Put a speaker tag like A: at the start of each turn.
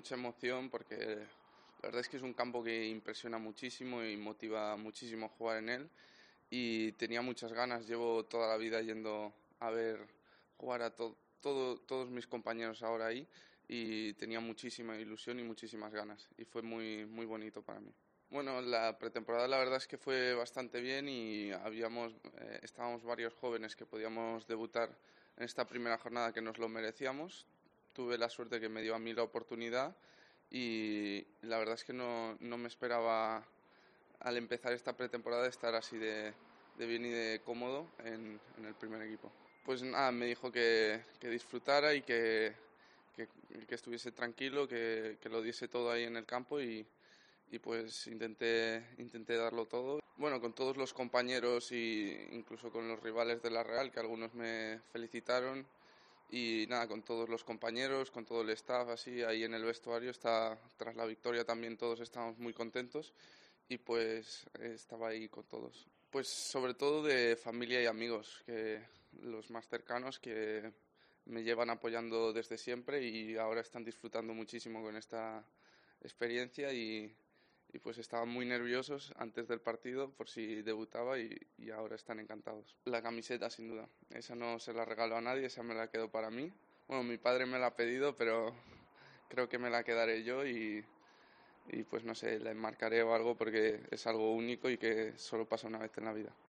A: Mucha emoción porque la verdad es que es un campo que impresiona muchísimo y motiva muchísimo jugar en él y tenía muchas ganas. Llevo toda la vida yendo a ver jugar a todos mis compañeros ahora ahí y tenía muchísima ilusión y muchísimas ganas y fue muy bonito para mí. Bueno, la pretemporada la verdad es que fue bastante bien y estábamos varios jóvenes que podíamos debutar en esta primera jornada que nos lo merecíamos. Tuve la suerte que me dio a mí la oportunidad y la verdad es que no me esperaba al empezar esta pretemporada estar así de bien y de cómodo en el primer equipo. Pues nada, me dijo que disfrutara y que estuviese tranquilo, que lo diese todo ahí en el campo y pues intenté darlo todo. Bueno, con todos los compañeros e incluso con los rivales de la Real, que algunos me felicitaron. Y nada, con todos los compañeros, con todo el staff, así, ahí en el vestuario, tras la victoria también todos estábamos muy contentos y pues estaba ahí con todos. Pues sobre todo de familia y amigos, que los más cercanos que me llevan apoyando desde siempre y ahora están disfrutando muchísimo con esta experiencia y pues estaban muy nerviosos antes del partido por si debutaba y ahora están encantados. La camiseta, sin duda. Esa no se la regalo a nadie, esa me la quedo para mí. Bueno, mi padre me la ha pedido, pero creo que me la quedaré yo y pues no sé, la enmarcaré o algo porque es algo único y que solo pasa una vez en la vida.